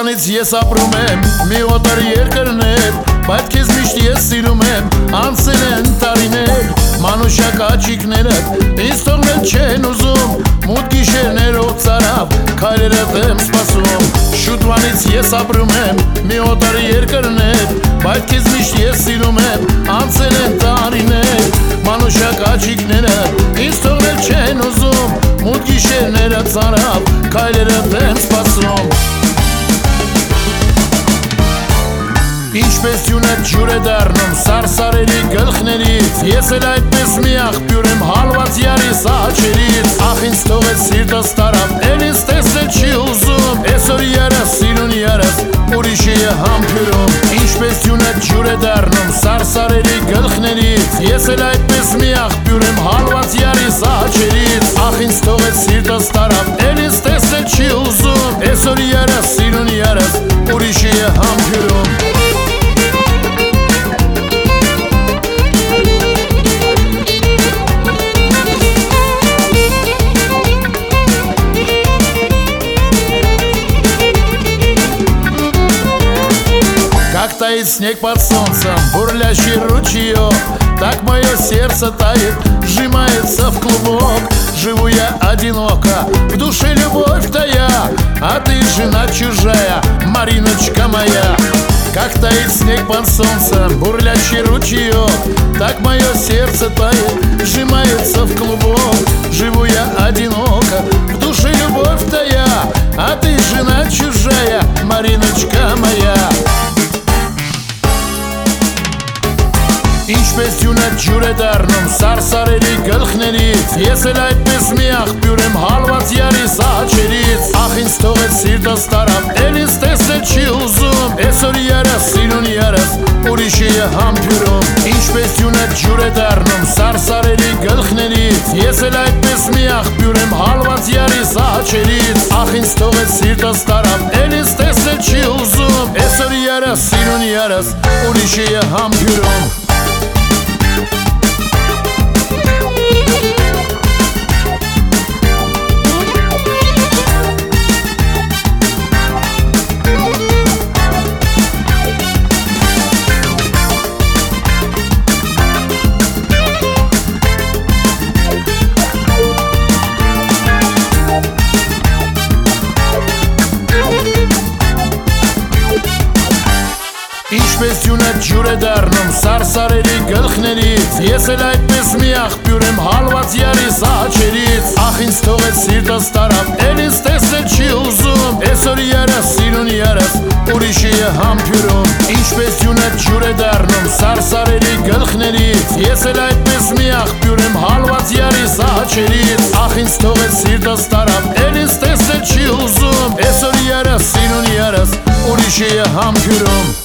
Շուտվանից ես ապրում եմ մի օտար երկրներ, բայց քեզ միշտ ես սիրում եմ, անցել են տարիներ, մանուշակ աչիկներդ ինձ թողնել չեն ուզում, մութ գիշերներով ծարավ, քայլերդ եմ սպասում։ Շուտվանից ես ապրում եմ մի օտար երկրներ, բայց քեզ միշտ ես սիրում եմ, անցել են տարիներ, մանուշակ աչիկներդ ինձ թողնել չեն ուզում, մութ գիշերները ծարավ, քայլերդ եմ սպասում։ Ինչպես յունը ջուր է դառնում սարսարելի գլխներից, ես էլ այդպես մի աղբյուր եմ հալված յարիս աչերից, ախ ինձ թողեց սիրտս տարավ, էլ ինձ տեսնել չի ուզում, այսօր յարս սիրուն յարս ուրիշի է համբյուրում։ Ինչպես յունը ջուր է դառնում սարսարելի գլխներից, ես էլ այդպես մի աղբյուր եմ հալված յարիս աչերից, ախ ինձ թողեց սիրտս տարավ, էլ ինձ տեսնել չի ուզում, այսօր յարս սիրուն յարս ուրիշի է համբյուրում։ Как тает снег под солнцем, бурлящий ручеек, так мое сердце тает, сжимается в клубок. Живу я одиноко, в душе любовь тая, а ты жена чужая, Мариночка моя. Как тает снег под солнцем, бурлящий ручеек, так мое сердце тает, сжимается в клубок. Живу я одиноко, в душе любовь тая, а ты жена чужая, Мариночка моя. Ինչպես յունը ջուր է դառնում սարսարելի գլխներից, ես էլ այդպես մի աղբյուր եմ հալված յարիս աչերից, ախ ինձ թողեց սիրտս տարավ, էլ ինձ տեսնել չի ուզում, այսօր յարս սիրուն յարս ուրիշի է համբյուրում։ Ինչպես յունը ջուր է դառնում սարսարելի գլխներից, ես էլ այդպես մի աղբյուր եմ հալված յարիս աչերից, ախ ինձ թողեց սիրտս տարավ, էլ ինձ տեսնել չի ուզում, այսօր յարս սիրուն յարս ուրիշի է համբյուրում։ Ինչպես յունը ջուր է դառնում սարսարելի գլխներից, ես էլ այդպես մի աղբյուր եմ հալված յարիս աչերից, ախ ինձ թողեց սիրտս տարավ, էլ ինձ տեսնել չի ուզում, այսօր յարս սիրուն յարս ուրիշի է համբյուրում։ Ինչպես յունը ջուր է դառնում սարսարելի գլխներից, ես էլ այդպես մի աղբյուր եմ հալված յարիս աչերից, ախ ինձ թողեց սիրտս տարավ, էլ ինձ տեսնել չի ուզում, այսօր յարս սիրուն յարս ուրիշի է համբյուրում։